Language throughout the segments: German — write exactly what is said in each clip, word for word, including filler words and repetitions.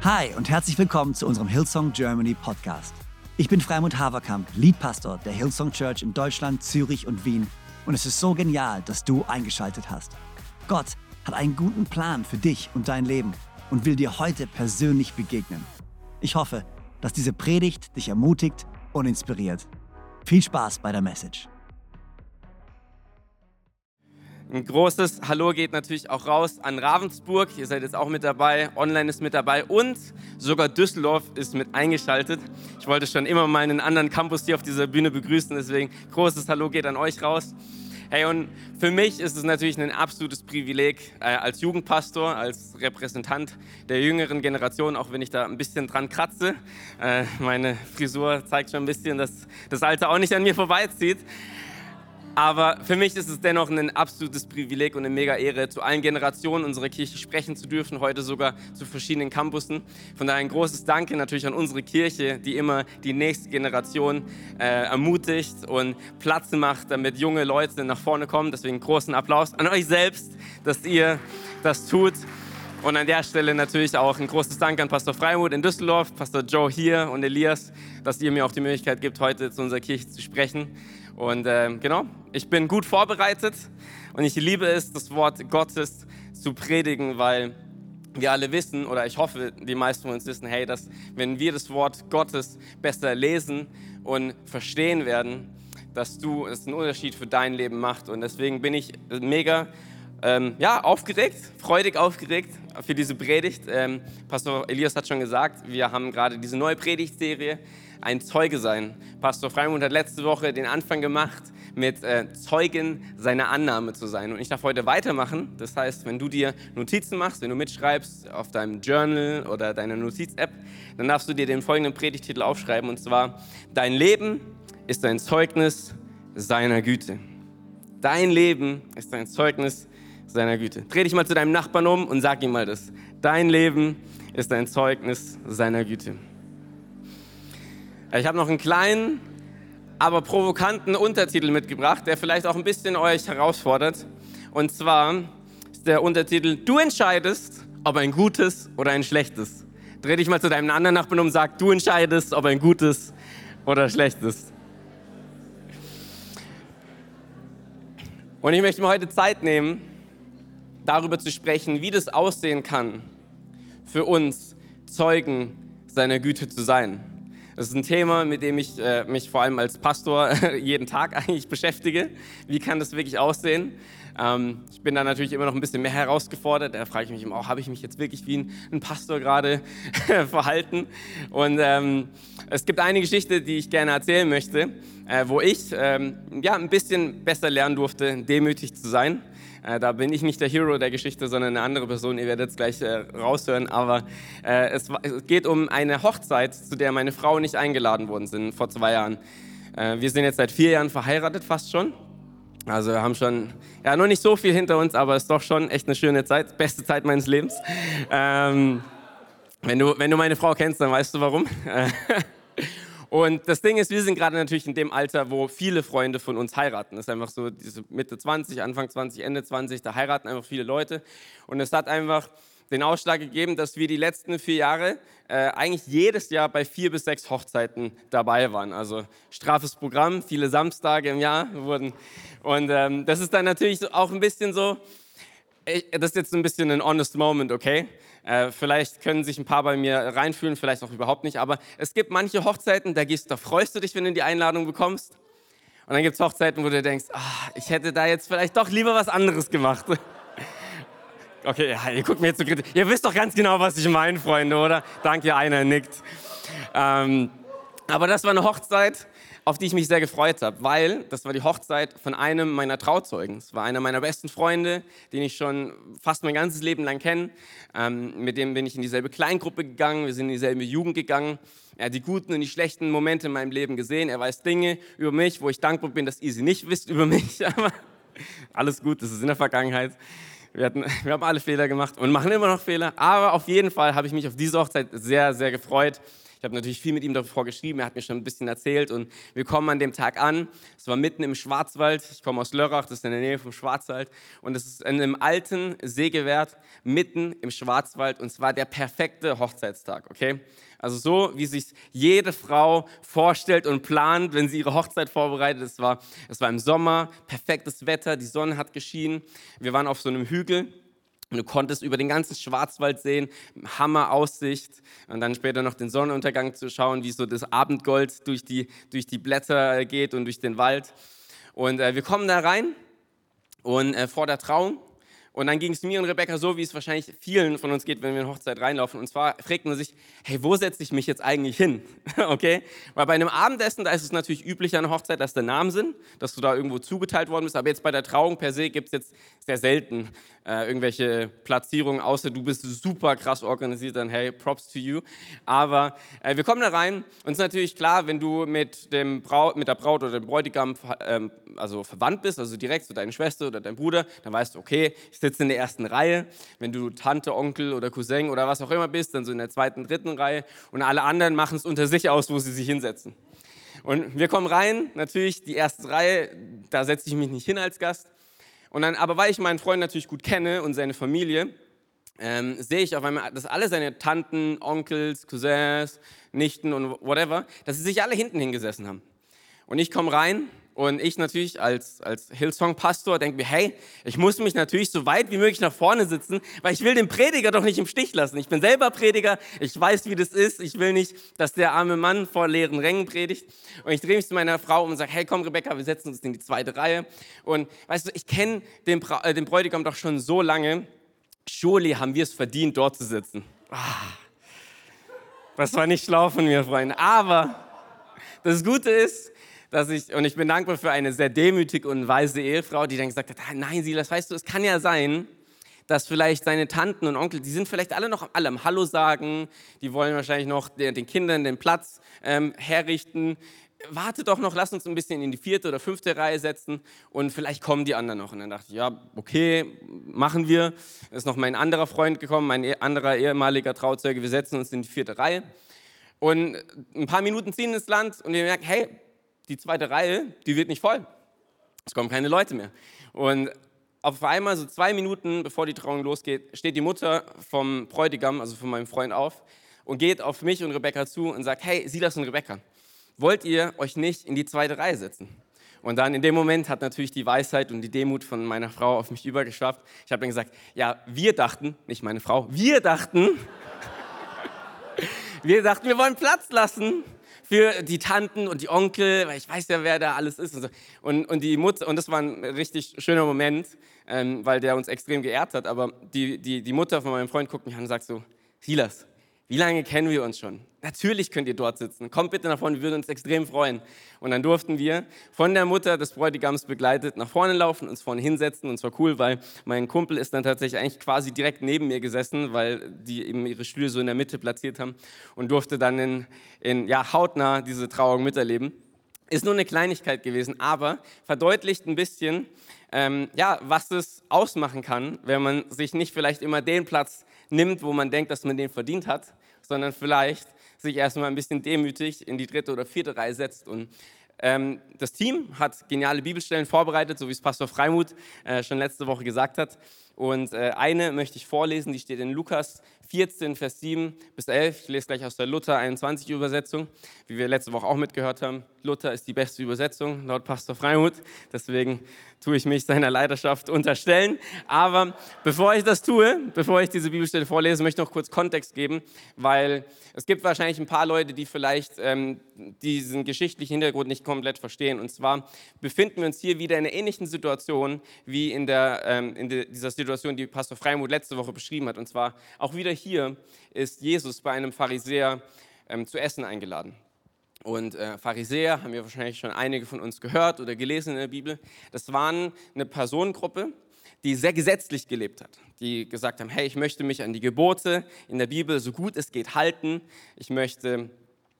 Hi und herzlich willkommen zu unserem Hillsong Germany Podcast. Ich bin Freimund Haverkamp, Leadpastor der Hillsong Church in Deutschland, Zürich und Wien. Und es ist so genial, dass du eingeschaltet hast. Gott hat einen guten Plan für dich und dein Leben und will dir heute persönlich begegnen. Ich hoffe, dass diese Predigt dich ermutigt und inspiriert. Viel Spaß bei der Message. Ein großes Hallo geht natürlich auch raus an Ravensburg. Ihr seid jetzt auch mit dabei, online ist mit dabei und sogar Düsseldorf ist mit eingeschaltet. Ich wollte schon immer mal einen anderen Campus hier auf dieser Bühne begrüßen, deswegen großes Hallo geht an euch raus. Hey, und für mich ist es natürlich ein absolutes Privileg, äh, als Jugendpastor, als Repräsentant der jüngeren Generation, auch wenn ich da ein bisschen dran kratze. Äh, meine Frisur zeigt schon ein bisschen, dass das Alter auch nicht an mir vorbeizieht. Aber für mich ist es dennoch ein absolutes Privileg und eine mega Ehre, zu allen Generationen unserer Kirche sprechen zu dürfen, heute sogar zu verschiedenen Campussen. Von daher ein großes Danke natürlich an unsere Kirche, die immer die nächste Generation äh, ermutigt und Platz macht, damit junge Leute nach vorne kommen. Deswegen großen Applaus an euch selbst, dass ihr das tut. Und an der Stelle natürlich auch ein großes Dank an Pastor Freimund in Düsseldorf, Pastor Joe hier und Elias, dass ihr mir auch die Möglichkeit gibt, heute zu unserer Kirche zu sprechen. Und äh, genau, ich bin gut vorbereitet und ich liebe es, das Wort Gottes zu predigen, weil wir alle wissen, oder ich hoffe, die meisten von uns wissen, hey, dass wenn wir das Wort Gottes besser lesen und verstehen werden, dass du es einen Unterschied für dein Leben macht. Und deswegen bin ich mega ähm, ja, aufgeregt, freudig aufgeregt für diese Predigt. Ähm, Pastor Elias hat schon gesagt, wir haben gerade diese neue Predigtserie, ein Zeuge sein. Pastor Freimund hat letzte Woche den Anfang gemacht mit äh, Zeugen seiner Annahme zu sein. Und ich darf heute weitermachen. Das heißt, wenn du dir Notizen machst, wenn du mitschreibst auf deinem Journal oder deiner Notiz-App, dann darfst du dir den folgenden Predigtitel aufschreiben. Und zwar, dein Leben ist ein Zeugnis seiner Güte. Dein Leben ist ein Zeugnis seiner Güte. Dreh dich mal zu deinem Nachbarn um und sag ihm mal das. Dein Leben ist ein Zeugnis seiner Güte. Ich habe noch einen kleinen, aber provokanten Untertitel mitgebracht, der vielleicht auch ein bisschen euch herausfordert. Und zwar ist der Untertitel: Du entscheidest, ob ein gutes oder ein schlechtes. Dreh dich mal zu deinem anderen Nachbarn um und sag, du entscheidest, ob ein gutes oder schlechtes. Und ich möchte mir heute Zeit nehmen, darüber zu sprechen, wie das aussehen kann, für uns Zeugen seiner Güte zu sein. Das ist ein Thema, mit dem ich äh, mich vor allem als Pastor jeden Tag eigentlich beschäftige. Wie kann das wirklich aussehen? Ähm, ich bin da natürlich immer noch ein bisschen mehr herausgefordert. Da frage ich mich immer auch, habe ich mich jetzt wirklich wie ein, ein Pastor gerade verhalten? Und ähm, es gibt eine Geschichte, die ich gerne erzählen möchte, äh, wo ich ähm, ja, ein bisschen besser lernen durfte, demütig zu sein. Äh, da bin ich nicht der Hero der Geschichte, sondern eine andere Person. Ihr werdet es gleich äh, raushören. Aber äh, es, es geht um eine Hochzeit, zu der meine Frau und ich eingeladen worden sind vor zwei Jahren. Äh, wir sind jetzt seit vier Jahren verheiratet, fast schon. Also wir haben schon, ja, noch nicht so viel hinter uns, aber es ist doch schon echt eine schöne Zeit. Beste Zeit meines Lebens. Ähm, wenn du, wenn du meine Frau kennst, dann weißt du warum. Und das Ding ist, wir sind gerade natürlich in dem Alter, wo viele Freunde von uns heiraten. Das ist einfach so diese Mitte zwanzig, Anfang zwanzig, Ende zwanzig, da heiraten einfach viele Leute. Und es hat einfach den Ausschlag gegeben, dass wir die letzten vier Jahre äh, eigentlich jedes Jahr bei vier bis sechs Hochzeiten dabei waren. Also straffes Programm, viele Samstage im Jahr wurden. Und ähm, das ist dann natürlich auch ein bisschen so, ich, das ist jetzt ein bisschen ein honest moment, okay? Äh, vielleicht können sich ein paar bei mir reinfühlen, vielleicht auch überhaupt nicht, aber es gibt manche Hochzeiten, da, gehst, da freust du dich, wenn du die Einladung bekommst. Und dann gibt es Hochzeiten, wo du denkst, ah, ich hätte da jetzt vielleicht doch lieber was anderes gemacht. Okay, ja, ihr guckt mir jetzt so kritisch. Ihr wisst doch ganz genau, was ich meine, Freunde, oder? Danke, einer nickt. Ähm, aber das war eine Hochzeit, auf die ich mich sehr gefreut habe, weil das war die Hochzeit von einem meiner Trauzeugen. Es war einer meiner besten Freunde, den ich schon fast mein ganzes Leben lang kenne. Ähm, mit dem bin ich in dieselbe Kleingruppe gegangen, wir sind in dieselbe Jugend gegangen. Er hat die guten und die schlechten Momente in meinem Leben gesehen. Er weiß Dinge über mich, wo ich dankbar bin, dass ihr sie nicht wisst über mich. Aber alles gut, das ist in der Vergangenheit. Wir, hatten, wir haben alle Fehler gemacht und machen immer noch Fehler. Aber auf jeden Fall habe ich mich auf diese Hochzeit sehr, sehr gefreut. Ich habe natürlich viel mit ihm davor geschrieben, er hat mir schon ein bisschen erzählt und wir kommen an dem Tag an. Es war mitten im Schwarzwald, ich komme aus Lörrach, das ist in der Nähe vom Schwarzwald und es ist in einem alten Sägewerk mitten im Schwarzwald und es war der perfekte Hochzeitstag, okay? Also so, wie sich jede Frau vorstellt und plant, wenn sie ihre Hochzeit vorbereitet. Es war, es war im Sommer, perfektes Wetter, die Sonne hat geschienen. Wir waren auf so einem Hügel und du konntest über den ganzen Schwarzwald sehen, Hammer Aussicht und dann später noch den Sonnenuntergang zu schauen, wie so das Abendgold durch die, durch die Blätter geht und durch den Wald. Und äh, wir kommen da rein und äh, vor der Trauung. Und dann ging es mir und Rebecca so, wie es wahrscheinlich vielen von uns geht, wenn wir in eine Hochzeit reinlaufen. Und zwar fragt man sich, hey, wo setze ich mich jetzt eigentlich hin? Okay? Weil bei einem Abendessen, da ist es natürlich üblich an einer Hochzeit, dass der Name sind, dass du da irgendwo zugeteilt worden bist. Aber jetzt bei der Trauung per se gibt es jetzt sehr selten äh, irgendwelche Platzierungen, außer du bist super krass organisiert, dann hey, props to you. Aber äh, wir kommen da rein und es ist natürlich klar, wenn du mit, dem Braut, mit der Braut oder dem Bräutigam ähm, also verwandt bist, also direkt zu deiner Schwester oder deinem Bruder, dann weißt du, okay, ich sitze in der ersten Reihe. Wenn du Tante, Onkel oder Cousin oder was auch immer bist, dann so in der zweiten, dritten Reihe. Und alle anderen machen es unter sich aus, wo sie sich hinsetzen. Und wir kommen rein, natürlich die erste Reihe, da setze ich mich nicht hin als Gast. Und dann, aber weil ich meinen Freund natürlich gut kenne und seine Familie, ähm, sehe ich auf einmal, dass alle seine Tanten, Onkels, Cousins, Nichten und whatever, dass sie sich alle hinten hingesessen haben. Und ich komme rein. Und ich natürlich als, als Hillsong-Pastor denke mir, hey, ich muss mich natürlich so weit wie möglich nach vorne sitzen, weil ich will den Prediger doch nicht im Stich lassen. Ich bin selber Prediger, ich weiß, wie das ist. Ich will nicht, dass der arme Mann vor leeren Rängen predigt. Und ich drehe mich zu meiner Frau um und sage, hey, komm Rebecca, wir setzen uns in die zweite Reihe. Und weißt du, ich kenne den, Bra- äh, den Bräutigam doch schon so lange. Surely haben wir es verdient, dort zu sitzen. Ah, das war nicht schlau von mir, Freunde. Aber das Gute ist, dass ich, und ich bin dankbar für eine sehr demütige und weise Ehefrau, die dann gesagt hat, nein Silas, weißt du, es kann ja sein, dass vielleicht seine Tanten und Onkel, die sind vielleicht alle noch alle am Hallo sagen, die wollen wahrscheinlich noch den Kindern den Platz ähm, herrichten. Warte doch noch, lass uns ein bisschen in die vierte oder fünfte Reihe setzen und vielleicht kommen die anderen noch. Und dann dachte ich, ja, okay, machen wir. Es ist noch mein anderer Freund gekommen, mein anderer ehemaliger Trauzeuge, wir setzen uns in die vierte Reihe. Und ein paar Minuten ziehen ins Land und wir merken, hey, die zweite Reihe, die wird nicht voll. Es kommen keine Leute mehr. Und auf einmal, so zwei Minuten bevor die Trauung losgeht, steht die Mutter vom Bräutigam, also von meinem Freund, auf und geht auf mich und Rebecca zu und sagt, hey, Silas und Rebecca, wollt ihr euch nicht in die zweite Reihe setzen? Und dann in dem Moment hat natürlich die Weisheit und die Demut von meiner Frau auf mich übergeschwappt. Ich habe dann gesagt, ja, wir dachten, nicht meine Frau, wir dachten, wir dachten, wir wollen Platz lassen für die Tanten und die Onkel, weil ich weiß ja, wer da alles ist und so. Und, und die Mutter, und das war ein richtig schöner Moment, ähm, weil der uns extrem geehrt hat, aber die, die, die Mutter von meinem Freund guckt mich an und sagt so, Silas, wie lange kennen wir uns schon? Natürlich könnt ihr dort sitzen. Kommt bitte nach vorne, wir würden uns extrem freuen. Und dann durften wir von der Mutter des Bräutigams begleitet nach vorne laufen, uns vorne hinsetzen. Und es war cool, weil mein Kumpel ist dann tatsächlich eigentlich quasi direkt neben mir gesessen, weil die eben ihre Stühle so in der Mitte platziert haben und durfte dann in, in ja, hautnah diese Trauung miterleben. Ist nur eine Kleinigkeit gewesen, aber verdeutlicht ein bisschen, ähm, ja, was es ausmachen kann, wenn man sich nicht vielleicht immer den Platz nimmt, wo man denkt, dass man den verdient hat, sondern vielleicht sich erstmal ein bisschen demütig in die dritte oder vierte Reihe setzt. Und ähm, das Team hat geniale Bibelstellen vorbereitet, so wie es Pastor Freimuth äh, schon letzte Woche gesagt hat. Und äh, eine möchte ich vorlesen, die steht in Lukas vierzehn, Vers sieben bis elf. Ich lese gleich aus der Luther einundzwanzig Übersetzung, wie wir letzte Woche auch mitgehört haben. Luther ist die beste Übersetzung, laut Pastor Freimuth. Deswegen tue ich mich seiner Leidenschaft unterstellen. Aber bevor ich das tue, bevor ich diese Bibelstelle vorlese, möchte ich noch kurz Kontext geben, weil es gibt wahrscheinlich ein paar Leute, die vielleicht ähm, diesen geschichtlichen Hintergrund nicht komplett verstehen. Und zwar befinden wir uns hier wieder in einer ähnlichen Situation wie in, der, ähm, in de, dieser Situation, die Pastor Freimuth letzte Woche beschrieben hat. Und zwar auch wieder hier ist Jesus bei einem Pharisäer ähm, zu essen eingeladen. Und äh, Pharisäer, haben ja wahrscheinlich schon einige von uns gehört oder gelesen in der Bibel, das waren eine Personengruppe, die sehr gesetzlich gelebt hat, die gesagt haben, hey, ich möchte mich an die Gebote in der Bibel so gut es geht halten, ich möchte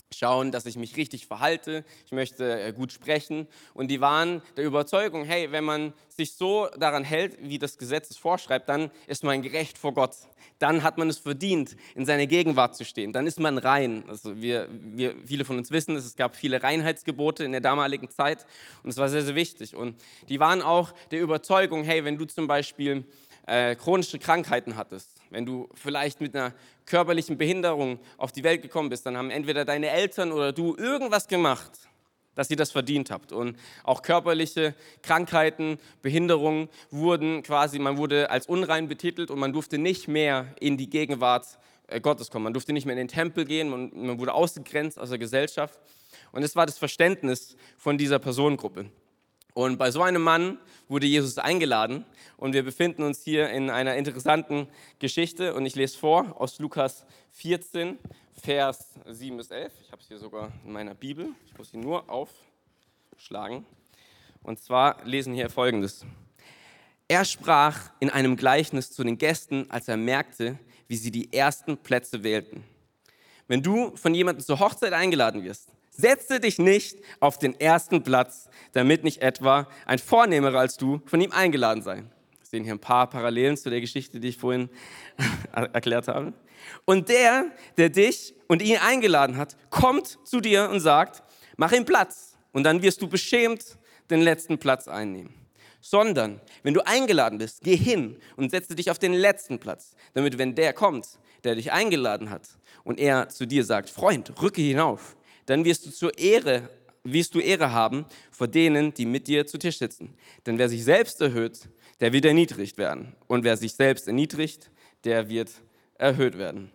schauen, dass ich mich richtig verhalte, ich möchte äh, gut sprechen. Und die waren der Überzeugung, hey, wenn man sich so daran hält, wie das Gesetz es vorschreibt, dann ist man gerecht vor Gott. Dann hat man es verdient, in seine Gegenwart zu stehen. Dann ist man rein. Also wir, wir, viele von uns wissen, es gab viele Reinheitsgebote in der damaligen Zeit und es war sehr, sehr wichtig. Und die waren auch der Überzeugung, hey, wenn du zum Beispiel äh, chronische Krankheiten hattest, wenn du vielleicht mit einer körperlichen Behinderung auf die Welt gekommen bist, dann haben entweder deine Eltern oder du irgendwas gemacht, dass ihr das verdient habt. Und auch körperliche Krankheiten, Behinderungen wurden quasi, man wurde als unrein betitelt und man durfte nicht mehr in die Gegenwart Gottes kommen. Man durfte nicht mehr in den Tempel gehen, man, man wurde ausgegrenzt aus der Gesellschaft. Und das war das Verständnis von dieser Personengruppe. Und bei so einem Mann wurde Jesus eingeladen und wir befinden uns hier in einer interessanten Geschichte und ich lese vor aus Lukas vierzehn, Vers sieben bis elf. Ich habe es hier sogar in meiner Bibel, ich muss sie nur aufschlagen. Und zwar lesen hier Folgendes. Er sprach in einem Gleichnis zu den Gästen, als er merkte, wie sie die ersten Plätze wählten. Wenn du von jemandem zur Hochzeit eingeladen wirst, setze dich nicht auf den ersten Platz, damit nicht etwa ein Vornehmerer als du von ihm eingeladen sei. Wir sehen hier ein paar Parallelen zu der Geschichte, die ich vorhin erklärt habe. Und der, der dich und ihn eingeladen hat, kommt zu dir und sagt, mach ihm Platz. Und dann wirst du beschämt den letzten Platz einnehmen. Sondern, wenn du eingeladen bist, geh hin und setze dich auf den letzten Platz, damit, wenn der kommt, der dich eingeladen hat und er zu dir sagt, Freund, rücke hinauf, dann wirst du zur Ehre, wirst du Ehre haben vor denen, die mit dir zu Tisch sitzen. Denn wer sich selbst erhöht, der wird erniedrigt werden. Und wer sich selbst erniedrigt, der wird erhöht werden.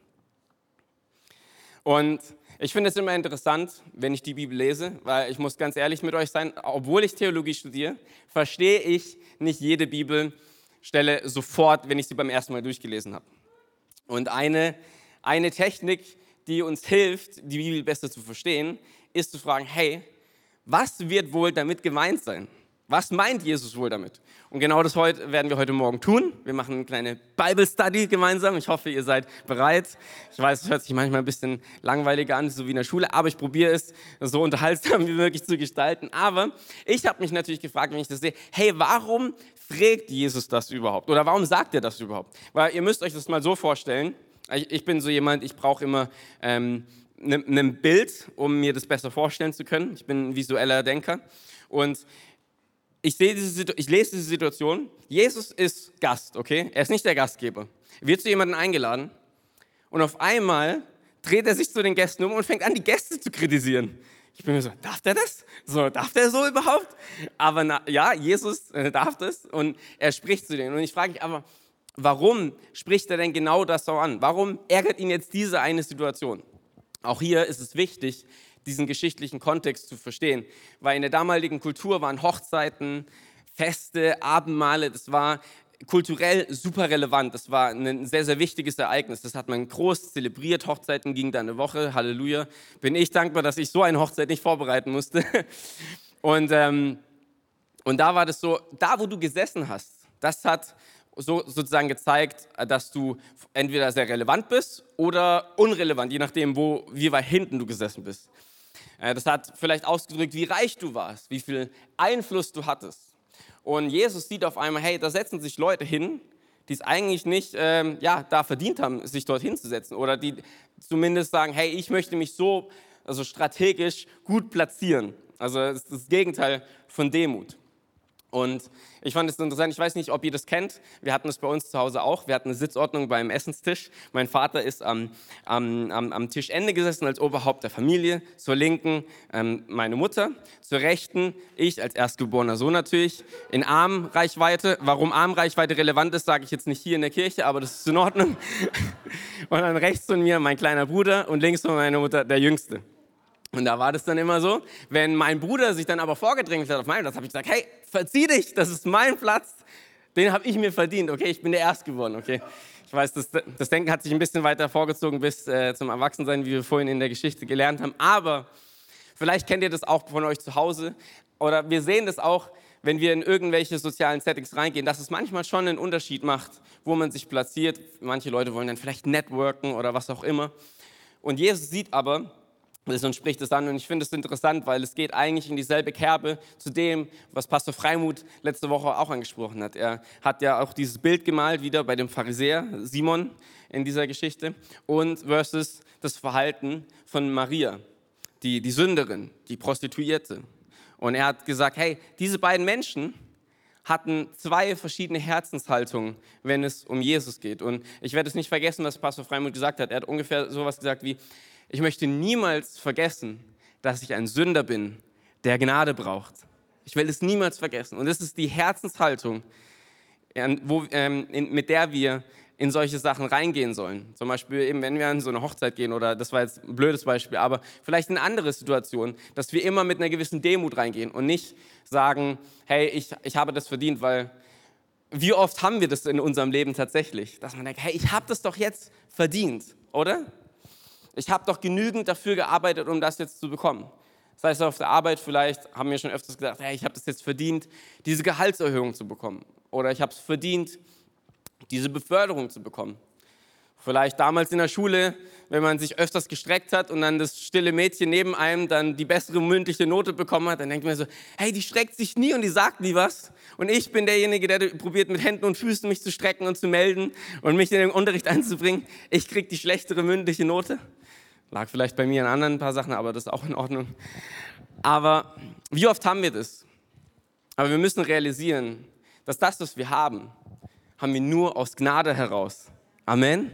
Und ich finde es immer interessant, wenn ich die Bibel lese, weil ich muss ganz ehrlich mit euch sein, obwohl ich Theologie studiere, verstehe ich nicht jede Bibelstelle sofort, wenn ich sie beim ersten Mal durchgelesen habe. Und eine, eine Technik, die uns hilft, die Bibel besser zu verstehen, ist zu fragen, hey, was wird wohl damit gemeint sein? Was meint Jesus wohl damit? Und genau das heute, werden wir heute Morgen tun. Wir machen eine kleine Bible Study gemeinsam. Ich hoffe, ihr seid bereit. Ich weiß, es hört sich manchmal ein bisschen langweiliger an, so wie in der Schule, aber ich probiere es so unterhaltsam wie möglich zu gestalten. Aber ich habe mich natürlich gefragt, wenn ich das sehe, hey, warum fragt Jesus das überhaupt? Oder warum sagt er das überhaupt? Weil ihr müsst euch das mal so vorstellen. Ich, ich bin so jemand, ich brauche immer ähm, ne, ne Bild, um mir das besser vorstellen zu können. Ich bin ein visueller Denker. Und Ich, sehe diese, ich lese diese Situation, Jesus ist Gast, okay? Er ist nicht der Gastgeber. Er wird zu jemandem eingeladen und auf einmal dreht er sich zu den Gästen um und fängt an, die Gäste zu kritisieren. Ich bin mir so, darf der das? So, darf der so überhaupt? Aber na, ja, Jesus äh, darf das und er spricht zu denen. Und ich frage mich aber, warum spricht er denn genau das so an? Warum ärgert ihn jetzt diese eine Situation? Auch hier ist es wichtig, diesen geschichtlichen Kontext zu verstehen. Weil in der damaligen Kultur waren Hochzeiten, Feste, Abendmahle, das war kulturell super relevant. Das war ein sehr, sehr wichtiges Ereignis. Das hat man groß zelebriert. Hochzeiten gingen da eine Woche. Halleluja. Bin ich dankbar, dass ich so eine Hochzeit nicht vorbereiten musste. Und, ähm, und da war das so, da wo du gesessen hast, das hat so sozusagen gezeigt, dass du entweder sehr relevant bist oder unrelevant, je nachdem, wo, wie weit hinten du gesessen bist. Das hat vielleicht ausgedrückt, wie reich du warst, wie viel Einfluss du hattest. Und Jesus sieht auf einmal, hey, da setzen sich Leute hin, die es eigentlich nicht ähm, ja, da verdient haben, sich dort hinzusetzen. Oder die zumindest sagen, hey, ich möchte mich so also strategisch gut platzieren. Also das ist das Gegenteil von Demut. Und ich fand es interessant, ich weiß nicht, ob ihr das kennt, wir hatten es bei uns zu Hause auch, wir hatten eine Sitzordnung beim Essenstisch. Mein Vater ist am, am, am, am Tischende gesessen als Oberhaupt der Familie, zur Linken ähm, meine Mutter, zur Rechten ich als erstgeborener Sohn natürlich, in Armreichweite. Warum Armreichweite relevant ist, sage ich jetzt nicht hier in der Kirche, aber das ist in Ordnung. Und dann rechts von mir mein kleiner Bruder und links von meiner Mutter der Jüngste. Und da war das dann immer so, wenn mein Bruder sich dann aber vorgedrängelt hat auf meinen Platz, habe ich gesagt, hey, verzieh dich, das ist mein Platz, den habe ich mir verdient, okay, ich bin der Erstgeborene, okay. Ich weiß, das, das Denken hat sich ein bisschen weiter vorgezogen bis äh, zum Erwachsensein, wie wir vorhin in der Geschichte gelernt haben, aber vielleicht kennt ihr das auch von euch zu Hause oder wir sehen das auch, wenn wir in irgendwelche sozialen Settings reingehen, dass es manchmal schon einen Unterschied macht, wo man sich platziert. Manche Leute wollen dann vielleicht networken oder was auch immer. Und Jesus sieht aber, und spricht es an. Und ich finde es interessant, weil es geht eigentlich in dieselbe Kerbe zu dem, was Pastor Freimuth letzte Woche auch angesprochen hat. Er hat ja auch dieses Bild gemalt, wieder bei dem Pharisäer Simon in dieser Geschichte, und versus das Verhalten von Maria, die, die Sünderin, die Prostituierte. Und er hat gesagt, hey, diese beiden Menschen hatten zwei verschiedene Herzenshaltungen, wenn es um Jesus geht. Und ich werde es nicht vergessen, was Pastor Freimuth gesagt hat. Er hat ungefähr sowas gesagt wie: Ich möchte niemals vergessen, dass ich ein Sünder bin, der Gnade braucht. Ich will es niemals vergessen. Und das ist die Herzenshaltung, wo, ähm, in, mit der wir in solche Sachen reingehen sollen. Zum Beispiel eben, wenn wir an so eine Hochzeit gehen, oder das war jetzt ein blödes Beispiel, aber vielleicht in andere Situationen, dass wir immer mit einer gewissen Demut reingehen und nicht sagen, hey, ich, ich habe das verdient, weil wie oft haben wir das in unserem Leben tatsächlich, dass man denkt, hey, ich habe das doch jetzt verdient, oder? Ich habe doch genügend dafür gearbeitet, um das jetzt zu bekommen. Das heißt, auf der Arbeit vielleicht haben wir schon öfters gesagt, hey, ich habe das jetzt verdient, diese Gehaltserhöhung zu bekommen. Oder ich habe es verdient, diese Beförderung zu bekommen. Vielleicht damals in der Schule, wenn man sich öfters gestreckt hat und dann das stille Mädchen neben einem dann die bessere mündliche Note bekommen hat, dann denkt man so, hey, die streckt sich nie und die sagt nie was. Und ich bin derjenige, der probiert mit Händen und Füßen mich zu strecken und zu melden und mich in den Unterricht einzubringen. Ich kriege die schlechtere mündliche Note. Lag vielleicht bei mir an anderen ein paar Sachen, aber das ist auch in Ordnung. Aber wie oft haben wir das? Aber wir müssen realisieren, dass das, was wir haben, haben wir nur aus Gnade heraus. Amen.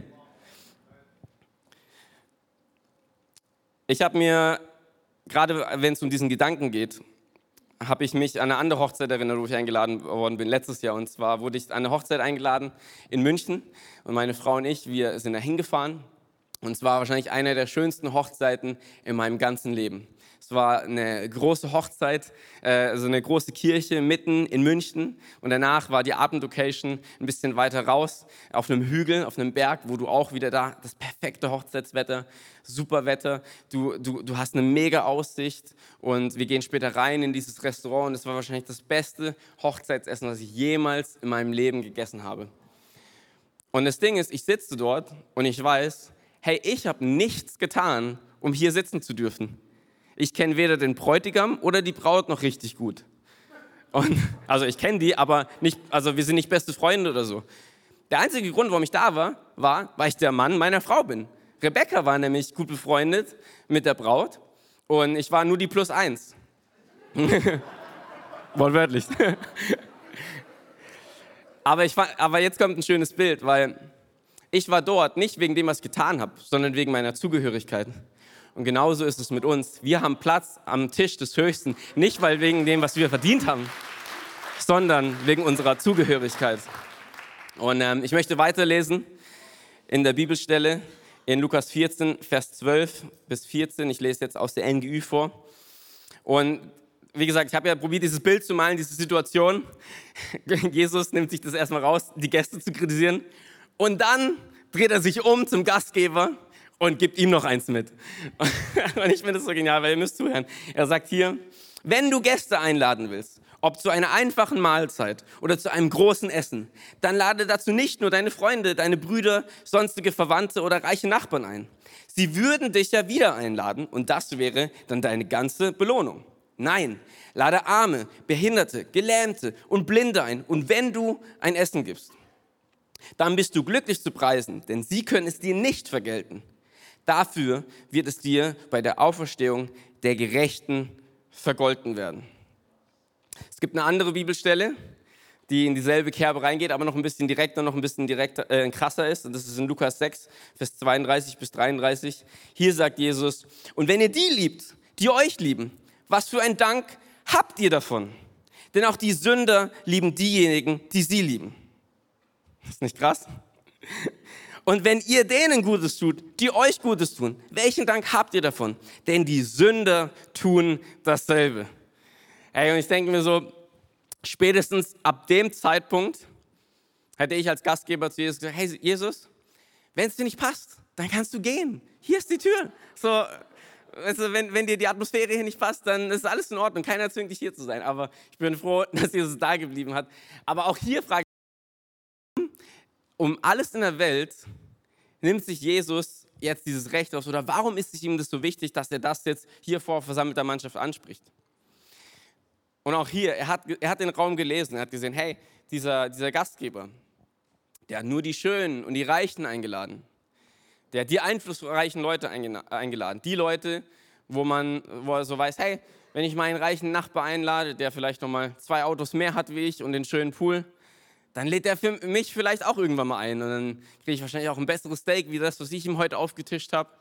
Ich habe mir, gerade wenn es um diesen Gedanken geht, habe ich mich an eine andere Hochzeit erinnert, wo ich eingeladen worden bin, letztes Jahr. Und zwar wurde ich an eine Hochzeit eingeladen in München. Und meine Frau und ich, wir sind da hingefahren. Und es war wahrscheinlich eine der schönsten Hochzeiten in meinem ganzen Leben. Es war eine große Hochzeit, also eine große Kirche mitten in München. Und danach war die Abendlocation ein bisschen weiter raus, auf einem Hügel, auf einem Berg, wo du auch wieder da, das perfekte Hochzeitswetter, super Wetter. Du, du, du hast eine mega Aussicht und wir gehen später rein in dieses Restaurant. Und es war wahrscheinlich das beste Hochzeitsessen, was ich jemals in meinem Leben gegessen habe. Und das Ding ist, ich sitze dort und ich weiß, hey, ich habe nichts getan, um hier sitzen zu dürfen. Ich kenne weder den Bräutigam oder die Braut noch richtig gut. Und, also ich kenne die, aber nicht, also wir sind nicht beste Freunde oder so. Der einzige Grund, warum ich da war, war, weil ich der Mann meiner Frau bin. Rebecca war nämlich gut befreundet mit der Braut und ich war nur die Plus eins. Wortwörtlich. aber, ich, aber jetzt kommt ein schönes Bild, weil ich war dort nicht wegen dem, was ich getan habe, sondern wegen meiner Zugehörigkeit. Und genauso ist es mit uns. Wir haben Platz am Tisch des Höchsten, nicht weil wegen dem, was wir verdient haben, sondern wegen unserer Zugehörigkeit. Und ähm, ich möchte weiterlesen in der Bibelstelle in Lukas vierzehn, Vers zwölf bis vierzehn. Ich lese jetzt aus der N G Ü vor. Und wie gesagt, ich habe ja probiert, dieses Bild zu malen, diese Situation. Jesus nimmt sich das erstmal raus, die Gäste zu kritisieren. Und dann dreht er sich um zum Gastgeber und gibt ihm noch eins mit. Und ich finde das so genial, weil ihr müsst zuhören. Er sagt hier, wenn du Gäste einladen willst, ob zu einer einfachen Mahlzeit oder zu einem großen Essen, dann lade dazu nicht nur deine Freunde, deine Brüder, sonstige Verwandte oder reiche Nachbarn ein. Sie würden dich ja wieder einladen und das wäre dann deine ganze Belohnung. Nein, lade Arme, Behinderte, Gelähmte und Blinde ein und wenn du ein Essen gibst, dann bist du glücklich zu preisen, denn sie können es dir nicht vergelten. Dafür wird es dir bei der Auferstehung der Gerechten vergolten werden. Es gibt eine andere Bibelstelle, die in dieselbe Kerbe reingeht, aber noch ein bisschen direkter, noch ein bisschen direkter, äh, krasser ist. Und das ist in Lukas sechs, Vers zweiunddreißig bis dreiunddreißig. Hier sagt Jesus, und wenn ihr die liebt, die euch lieben, was für ein Dank habt ihr davon? Denn auch die Sünder lieben diejenigen, die sie lieben. Das ist nicht krass? Und wenn ihr denen Gutes tut, die euch Gutes tun, welchen Dank habt ihr davon? Denn die Sünder tun dasselbe. Hey, und ich denke mir so, spätestens ab dem Zeitpunkt hätte ich als Gastgeber zu Jesus gesagt, hey Jesus, wenn es dir nicht passt, dann kannst du gehen. Hier ist die Tür. So, also wenn, wenn dir die Atmosphäre hier nicht passt, dann ist alles in Ordnung. Keiner zwingt dich hier zu sein. Aber ich bin froh, dass Jesus da geblieben hat. Aber auch hier frage ich, um alles in der Welt nimmt sich Jesus jetzt dieses Recht aus? Oder warum ist es ihm das so wichtig, dass er das jetzt hier vor versammelter Mannschaft anspricht? Und auch hier, er hat, er hat den Raum gelesen, er hat gesehen, hey, dieser, dieser Gastgeber, der hat nur die Schönen und die Reichen eingeladen. Der hat die einflussreichen Leute eingeladen. Die Leute, wo man wo er so weiß, hey, wenn ich meinen reichen Nachbar einlade, der vielleicht nochmal zwei Autos mehr hat wie ich und den schönen Pool, dann lädt er für mich vielleicht auch irgendwann mal ein. Und dann kriege ich wahrscheinlich auch ein besseres Steak, wie das, was ich ihm heute aufgetischt habe.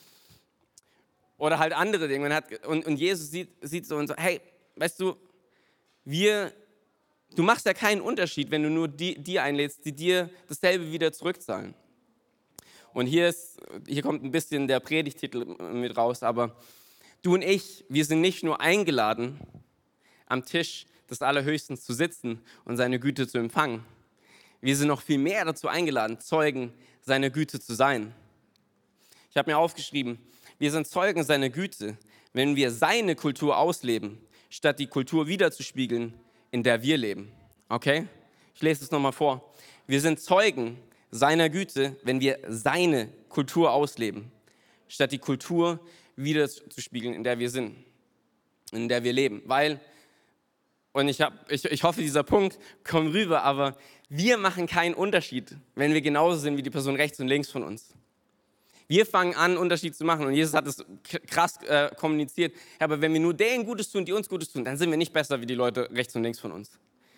Oder halt andere Dinge. Und, und Jesus sieht, sieht so und so, hey, weißt du, wir, du machst ja keinen Unterschied, wenn du nur die, die einlädst, die dir dasselbe wieder zurückzahlen. Und hier, ist, hier kommt ein bisschen der Predigtitel mit raus, aber du und ich, wir sind nicht nur eingeladen, am Tisch des Allerhöchsten zu sitzen und seine Güte zu empfangen. Wir sind noch viel mehr dazu eingeladen, Zeugen seiner Güte zu sein. Ich habe mir aufgeschrieben, wir sind Zeugen seiner Güte, wenn wir seine Kultur ausleben, statt die Kultur wiederzuspiegeln, in der wir leben. Okay? Ich lese es nochmal vor. Wir sind Zeugen seiner Güte, wenn wir seine Kultur ausleben, statt die Kultur wiederzuspiegeln, in der wir sind, in der wir leben. Weil, und ich, hab, ich, ich hoffe, dieser Punkt kommt rüber, aber wir machen keinen Unterschied, wenn wir genauso sind wie die Person rechts und links von uns. Wir fangen an, Unterschied zu machen und Jesus hat es krass äh, kommuniziert. Aber wenn wir nur denen Gutes tun, die uns Gutes tun, dann sind wir nicht besser wie die Leute rechts und links von uns.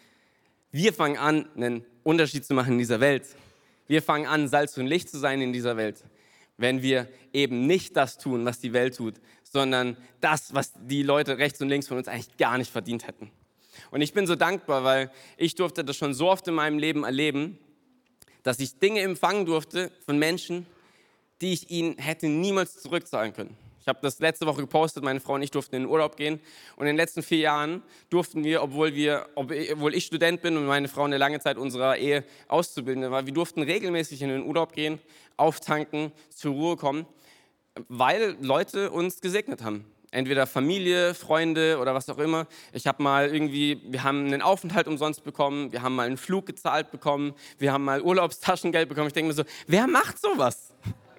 Wir fangen an, einen Unterschied zu machen in dieser Welt. Wir fangen an, Salz und Licht zu sein in dieser Welt, wenn wir eben nicht das tun, was die Welt tut, sondern das, was die Leute rechts und links von uns eigentlich gar nicht verdient hätten. Und ich bin so dankbar, weil ich durfte das schon so oft in meinem Leben erleben, dass ich Dinge empfangen durfte von Menschen, die ich ihnen hätte niemals zurückzahlen können. Ich habe das letzte Woche gepostet, meine Frau und ich durften in den Urlaub gehen. Und in den letzten vier Jahren durften wir, obwohl, wir, obwohl ich Student bin und meine Frau eine lange Zeit unserer Ehe Auszubildende war, wir durften regelmäßig in den Urlaub gehen, auftanken, zur Ruhe kommen, weil Leute uns gesegnet haben. Entweder Familie, Freunde oder was auch immer. Ich habe mal irgendwie, wir haben einen Aufenthalt umsonst bekommen, wir haben mal einen Flug gezahlt bekommen, wir haben mal Urlaubstaschengeld bekommen. Ich denke mir so, wer macht sowas?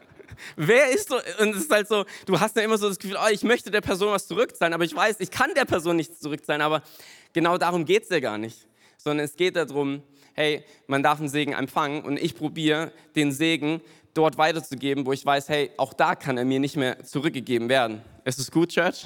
Wer ist so, und es ist halt so, du hast ja immer so das Gefühl, oh, ich möchte der Person was zurückzahlen, aber ich weiß, ich kann der Person nichts zurückzahlen, aber genau darum geht es ja gar nicht, sondern es geht darum, hey, man darf einen Segen empfangen und ich probiere den Segen dort weiterzugeben, wo ich weiß, hey, auch da kann er mir nicht mehr zurückgegeben werden. Ist es gut, Church?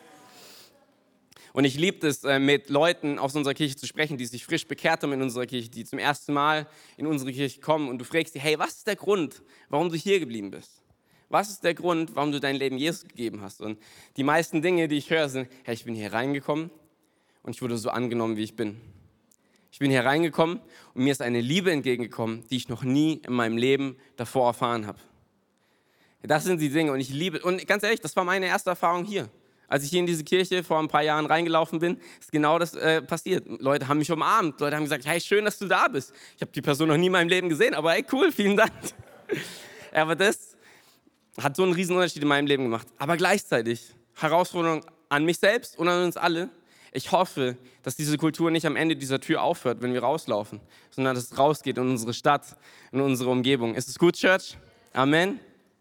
Und ich liebe es, mit Leuten aus unserer Kirche zu sprechen, die sich frisch bekehrt haben in unserer Kirche, die zum ersten Mal in unsere Kirche kommen und du fragst sie, hey, was ist der Grund, warum du hier geblieben bist? Was ist der Grund, warum du dein Leben Jesus gegeben hast? Und die meisten Dinge, die ich höre, sind, hey, ich bin hier reingekommen und ich wurde so angenommen, wie ich bin. Ich bin hier reingekommen und mir ist eine Liebe entgegengekommen, die ich noch nie in meinem Leben davor erfahren habe. Das sind die Dinge und ich liebe, und ganz ehrlich, das war meine erste Erfahrung hier. Als ich hier in diese Kirche vor ein paar Jahren reingelaufen bin, ist genau das äh, passiert. Leute haben mich umarmt, Leute haben gesagt, hey, schön, dass du da bist. Ich habe die Person noch nie in meinem Leben gesehen, aber hey, cool, vielen Dank. Aber das hat so einen riesen Unterschied in meinem Leben gemacht. Aber gleichzeitig Herausforderung an mich selbst und an uns alle. Ich hoffe, dass diese Kultur nicht am Ende dieser Tür aufhört, wenn wir rauslaufen, sondern dass es rausgeht in unsere Stadt, in unsere Umgebung. Ist es gut, Church? Amen.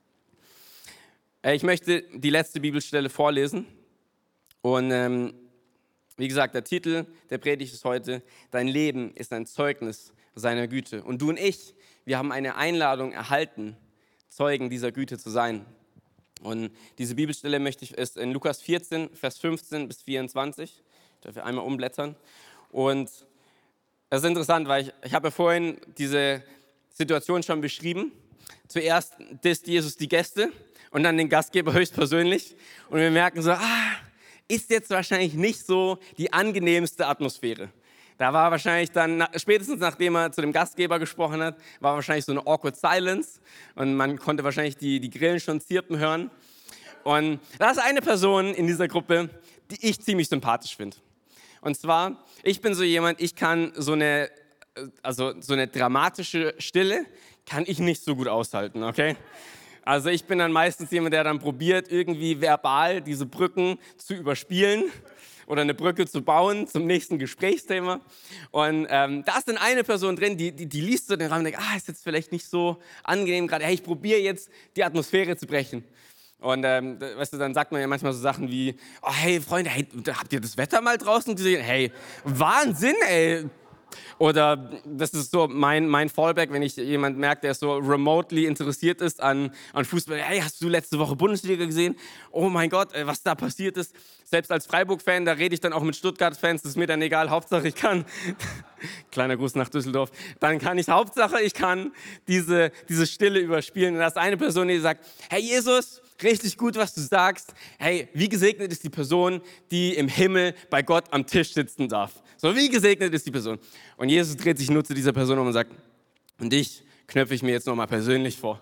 Ich möchte die letzte Bibelstelle vorlesen. Und ähm, wie gesagt, der Titel der Predigt ist heute, dein Leben ist ein Zeugnis seiner Güte. Und du und ich, wir haben eine Einladung erhalten, Zeugen dieser Güte zu sein. Und diese Bibelstelle möchte ich, ist in Lukas vierzehn, Vers fünfzehn bis vierundzwanzig. Ich darf hier einmal umblättern. Und das ist interessant, weil ich, ich habe ja vorhin diese Situation schon beschrieben. Zuerst disst Jesus die Gäste und dann den Gastgeber höchstpersönlich. Und wir merken so, ah, ist jetzt wahrscheinlich nicht so die angenehmste Atmosphäre. Da war wahrscheinlich dann, spätestens nachdem er zu dem Gastgeber gesprochen hat, war wahrscheinlich so eine awkward silence und man konnte wahrscheinlich die, die Grillen schon zirpen hören. Und da ist eine Person in dieser Gruppe, die ich ziemlich sympathisch finde. Und zwar, ich bin so jemand, ich kann so eine, also so eine dramatische Stille, kann ich nicht so gut aushalten, okay? Also ich bin dann meistens jemand, der dann probiert, irgendwie verbal diese Brücken zu überspielen oder eine Brücke zu bauen zum nächsten Gesprächsthema. Und ähm, da ist dann eine Person drin, die, die, die liest so den Rahmen und denkt, ah, ist jetzt vielleicht nicht so angenehm gerade. Hey, ich probiere jetzt, die Atmosphäre zu brechen. Und ähm, weißt du, dann sagt man ja manchmal so Sachen wie, oh, hey Freunde, hey, habt ihr das Wetter mal draußen gesehen? Hey, Wahnsinn, ey. Oder das ist so mein, mein Fallback, wenn ich jemand merke, der so remotely interessiert ist an, an Fußball. Hey, hast du letzte Woche Bundesliga gesehen? Oh mein Gott, ey, was da passiert ist. Selbst als Freiburg-Fan, da rede ich dann auch mit Stuttgart-Fans, das ist mir dann egal, Hauptsache ich kann, kleiner Gruß nach Düsseldorf, dann kann ich, Hauptsache ich kann diese, diese Stille überspielen. Und da ist eine Person, die sagt, hey Jesus, richtig gut, was du sagst. Hey, wie gesegnet ist die Person, die im Himmel bei Gott am Tisch sitzen darf. So, wie gesegnet ist die Person? Und Jesus dreht sich nur zu dieser Person um und sagt, und dich knöpfe ich mir jetzt nochmal persönlich vor.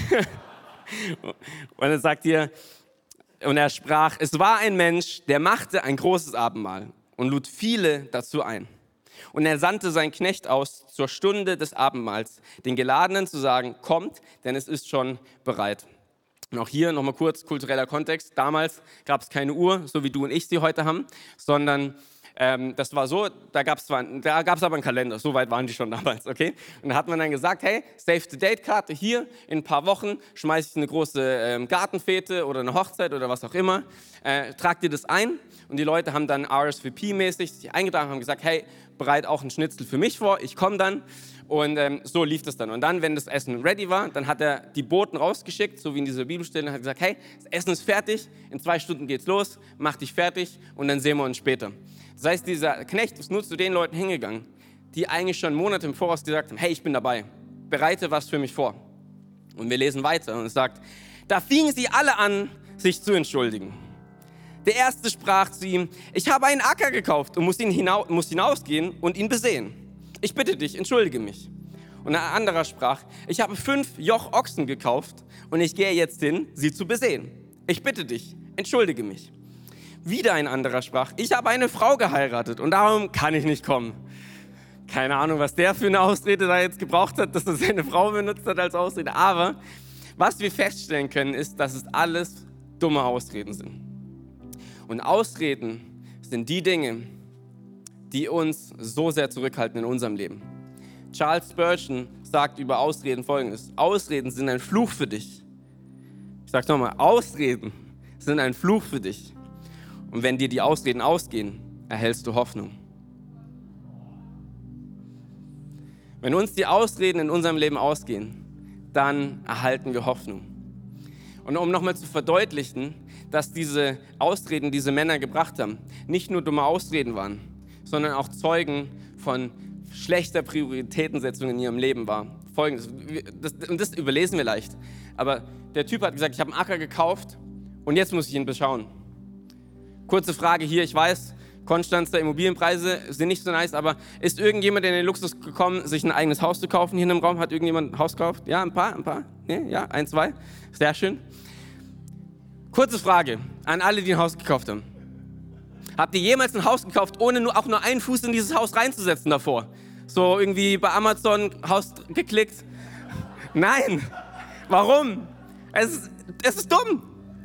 Und er sagt hier, und er sprach, es war ein Mensch, der machte ein großes Abendmahl und lud viele dazu ein. Und er sandte seinen Knecht aus zur Stunde des Abendmahls, den Geladenen zu sagen, kommt, denn es ist schon bereit. Und auch hier nochmal kurz kultureller Kontext. Damals gab es keine Uhr, so wie du und ich sie heute haben, sondern ähm, das war so, da gab es da gab's aber einen Kalender, so weit waren die schon damals, okay? Und da hat man dann gesagt, hey, Save-the-Date-Karte hier, in ein paar Wochen schmeiße ich eine große ähm, Gartenfete oder eine Hochzeit oder was auch immer, äh, trag dir das ein und die Leute haben dann R S V P-mäßig sich eingetragen und haben gesagt, hey, bereit auch ein Schnitzel für mich vor, ich komme dann. Und ähm, so lief das dann. Und dann, wenn das Essen ready war, dann hat er die Boten rausgeschickt, so wie in dieser Bibelstelle, und hat gesagt, hey, das Essen ist fertig, in zwei Stunden geht's los, mach dich fertig und dann sehen wir uns später. Das heißt, dieser Knecht ist nur zu den Leuten hingegangen, die eigentlich schon Monate im Voraus gesagt haben, hey, ich bin dabei, bereite was für mich vor. Und wir lesen weiter und es sagt, da fingen sie alle an, sich zu entschuldigen. Der Erste sprach zu ihm, ich habe einen Acker gekauft und muss, ihn hinau- muss hinausgehen und ihn besehen. Ich bitte dich, entschuldige mich. Und ein anderer sprach, ich habe fünf Joch Ochsen gekauft und ich gehe jetzt hin, sie zu besehen. Ich bitte dich, entschuldige mich. Wieder ein anderer sprach, ich habe eine Frau geheiratet und darum kann ich nicht kommen. Keine Ahnung, was der für eine Ausrede da jetzt gebraucht hat, dass er seine Frau benutzt hat als Ausrede. Aber was wir feststellen können, ist, dass es alles dumme Ausreden sind. Und Ausreden sind die Dinge, die uns so sehr zurückhalten in unserem Leben. Charles Spurgeon sagt über Ausreden Folgendes. Ausreden sind ein Fluch für dich. Ich sage nochmal, Ausreden sind ein Fluch für dich. Und wenn dir die Ausreden ausgehen, erhältst du Hoffnung. Wenn uns die Ausreden in unserem Leben ausgehen, dann erhalten wir Hoffnung. Und um nochmal zu verdeutlichen, dass diese Ausreden, die diese Männer gebracht haben, nicht nur dumme Ausreden waren, sondern auch Zeugen von schlechter Prioritätensetzung in ihrem Leben war. Folgendes, das, und das überlesen wir leicht, aber der Typ hat gesagt, ich habe einen Acker gekauft und jetzt muss ich ihn beschauen. Kurze Frage hier, ich weiß, Konstanzer Immobilienpreise sind nicht so nice, aber ist irgendjemand in den Luxus gekommen, sich ein eigenes Haus zu kaufen hier in einem Raum? Hat irgendjemand ein Haus gekauft? Ja, ein paar, ein paar? Nee, ja, ein, zwei? Sehr schön. Kurze Frage an alle, die ein Haus gekauft haben. Habt ihr jemals ein Haus gekauft, ohne nur, auch nur einen Fuß in dieses Haus reinzusetzen davor? So irgendwie bei Amazon Haus geklickt? Nein. Warum? Es ist, es ist dumm.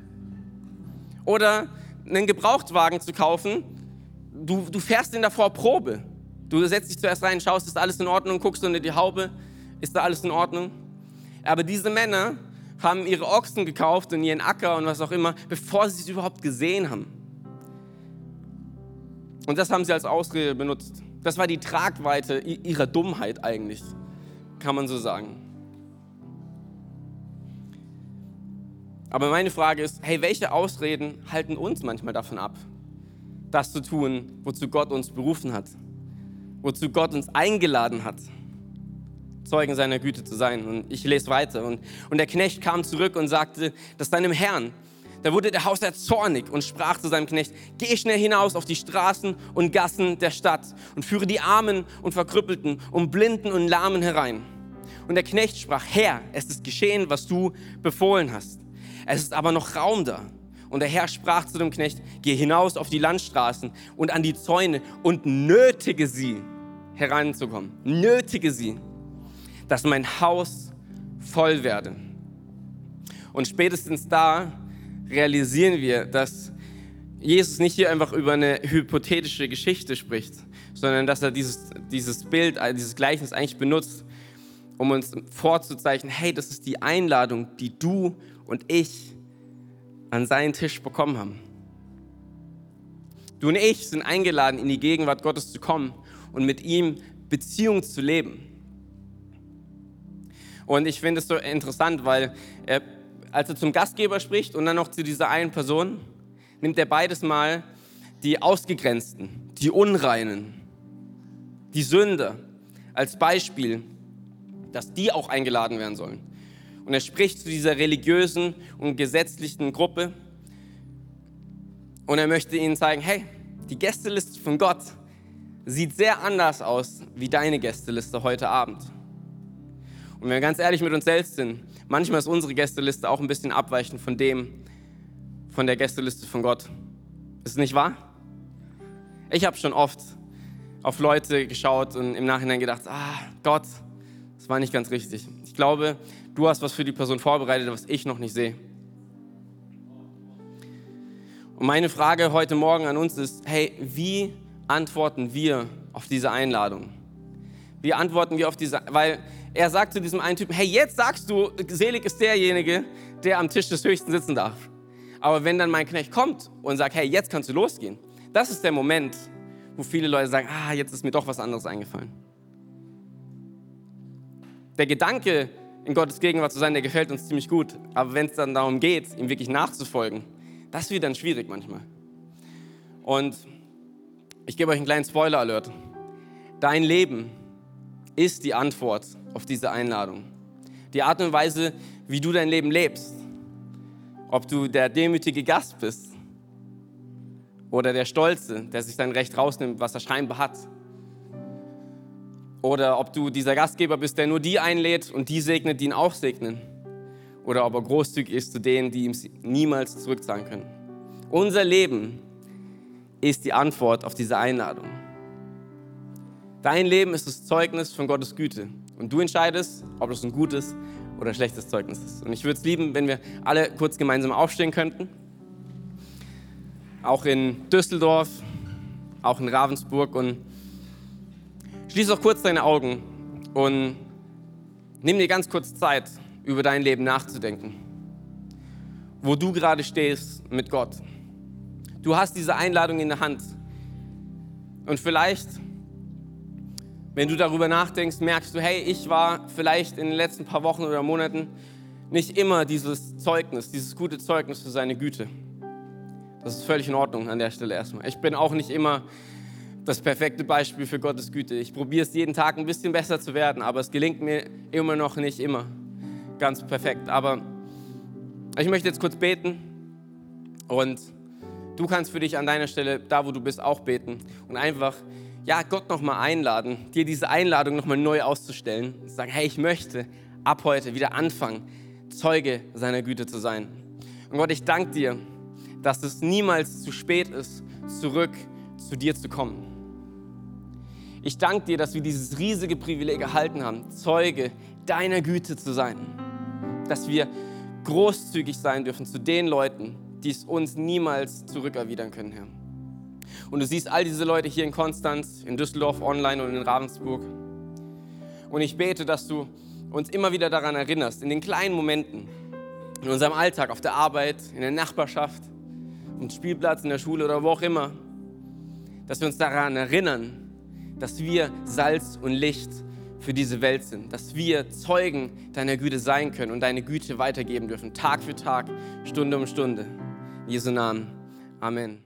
Oder einen Gebrauchtwagen zu kaufen, du, du fährst ihn davor Probe. Du setzt dich zuerst rein, schaust, ist alles in Ordnung, guckst unter die Haube, ist da alles in Ordnung? Aber diese Männer haben ihre Ochsen gekauft und ihren Acker und was auch immer, bevor sie es überhaupt gesehen haben. Und das haben sie als Ausrede benutzt. Das war die Tragweite ihrer Dummheit eigentlich, kann man so sagen. Aber meine Frage ist, hey, welche Ausreden halten uns manchmal davon ab, das zu tun, wozu Gott uns berufen hat, wozu Gott uns eingeladen hat, Zeugen seiner Güte zu sein? Und ich lese weiter. Und, und der Knecht kam zurück und sagte, das seinem Herrn. Da wurde der Hausherr zornig und sprach zu seinem Knecht, geh schnell hinaus auf die Straßen und Gassen der Stadt und führe die Armen und Verkrüppelten und Blinden und Lahmen herein. Und der Knecht sprach, Herr, es ist geschehen, was du befohlen hast. Es ist aber noch Raum da. Und der Herr sprach zu dem Knecht, geh hinaus auf die Landstraßen und an die Zäune und nötige sie, hereinzukommen. Nötige sie, dass mein Haus voll werde. Und spätestens da realisieren wir, dass Jesus nicht hier einfach über eine hypothetische Geschichte spricht, sondern dass er dieses, dieses Bild, dieses Gleichnis eigentlich benutzt, um uns vorzuzeichnen, hey, das ist die Einladung, die du und ich an seinen Tisch bekommen haben. Du und ich sind eingeladen, in die Gegenwart Gottes zu kommen und mit ihm Beziehung zu leben. Und ich finde es so interessant, weil er, als er zum Gastgeber spricht und dann noch zu dieser einen Person, nimmt er beides Mal die Ausgegrenzten, die Unreinen, die Sünder als Beispiel, dass die auch eingeladen werden sollen. Und er spricht zu dieser religiösen und gesetzlichen Gruppe und er möchte ihnen zeigen, hey, die Gästeliste von Gott sieht sehr anders aus wie deine Gästeliste heute Abend. Und wenn wir ganz ehrlich mit uns selbst sind, manchmal ist unsere Gästeliste auch ein bisschen abweichend von dem, von der Gästeliste von Gott. Ist es nicht wahr? Ich habe schon oft auf Leute geschaut und im Nachhinein gedacht, ah, Gott, das war nicht ganz richtig. Ich glaube, du hast was für die Person vorbereitet, was ich noch nicht sehe. Und meine Frage heute Morgen an uns ist, hey, wie antworten wir auf diese Einladung? Wie antworten wir auf diese, weil er sagt zu diesem einen Typen, hey, jetzt sagst du, selig ist derjenige, der am Tisch des Höchsten sitzen darf. Aber wenn dann mein Knecht kommt und sagt, hey, jetzt kannst du losgehen, das ist der Moment, wo viele Leute sagen, ah, jetzt ist mir doch was anderes eingefallen. Der Gedanke, in Gottes Gegenwart zu sein, der gefällt uns ziemlich gut. Aber wenn es dann darum geht, ihm wirklich nachzufolgen, das wird dann schwierig manchmal. Und ich gebe euch einen kleinen Spoiler-Alert. Dein Leben ist die Antwort auf diese Einladung. Die Art und Weise, wie du dein Leben lebst. Ob du der demütige Gast bist oder der Stolze, der sich sein Recht rausnimmt, was er scheinbar hat. Oder ob du dieser Gastgeber bist, der nur die einlädt und die segnet, die ihn auch segnen. Oder ob er großzügig ist zu denen, die ihm niemals zurückzahlen können. Unser Leben ist die Antwort auf diese Einladung. Dein Leben ist das Zeugnis von Gottes Güte. Und du entscheidest, ob das ein gutes oder ein schlechtes Zeugnis ist. Und ich würde es lieben, wenn wir alle kurz gemeinsam aufstehen könnten. Auch in Düsseldorf, auch in Ravensburg. Und schließ auch kurz deine Augen und nimm dir ganz kurz Zeit, über dein Leben nachzudenken. Wo du gerade stehst mit Gott. Du hast diese Einladung in der Hand. Und vielleicht, wenn du darüber nachdenkst, merkst du, hey, ich war vielleicht in den letzten paar Wochen oder Monaten nicht immer dieses Zeugnis, dieses gute Zeugnis für seine Güte. Das ist völlig in Ordnung an der Stelle erstmal. Ich bin auch nicht immer das perfekte Beispiel für Gottes Güte. Ich probiere es jeden Tag ein bisschen besser zu werden, aber es gelingt mir immer noch nicht immer ganz perfekt. Aber ich möchte jetzt kurz beten und du kannst für dich an deiner Stelle, da wo du bist, auch beten und einfach ja, Gott nochmal einladen, dir diese Einladung nochmal neu auszustellen und sagen, hey, ich möchte ab heute wieder anfangen, Zeuge seiner Güte zu sein. Und Gott, ich danke dir, dass es niemals zu spät ist, zurück zu dir zu kommen. Ich danke dir, dass wir dieses riesige Privileg erhalten haben, Zeuge deiner Güte zu sein. Dass wir großzügig sein dürfen zu den Leuten, die es uns niemals zurückerwidern können, Herr. Und du siehst all diese Leute hier in Konstanz, in Düsseldorf, online und in Ravensburg. Und ich bete, dass du uns immer wieder daran erinnerst, in den kleinen Momenten, in unserem Alltag, auf der Arbeit, in der Nachbarschaft, auf dem Spielplatz, in der Schule oder wo auch immer, dass wir uns daran erinnern, dass wir Salz und Licht für diese Welt sind, dass wir Zeugen deiner Güte sein können und deine Güte weitergeben dürfen, Tag für Tag, Stunde um Stunde. In Jesu Namen. Amen.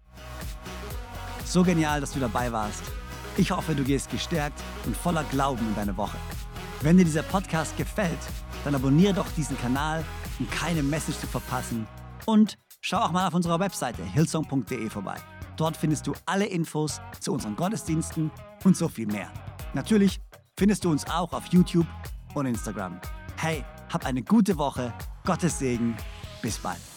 So genial, dass du dabei warst. Ich hoffe, du gehst gestärkt und voller Glauben in deine Woche. Wenn dir dieser Podcast gefällt, dann abonniere doch diesen Kanal, um keine Message zu verpassen. Und schau auch mal auf unserer Webseite hillsong punkt de vorbei. Dort findest du alle Infos zu unseren Gottesdiensten und so viel mehr. Natürlich findest du uns auch auf YouTube und Instagram. Hey, hab eine gute Woche, Gottes Segen, bis bald.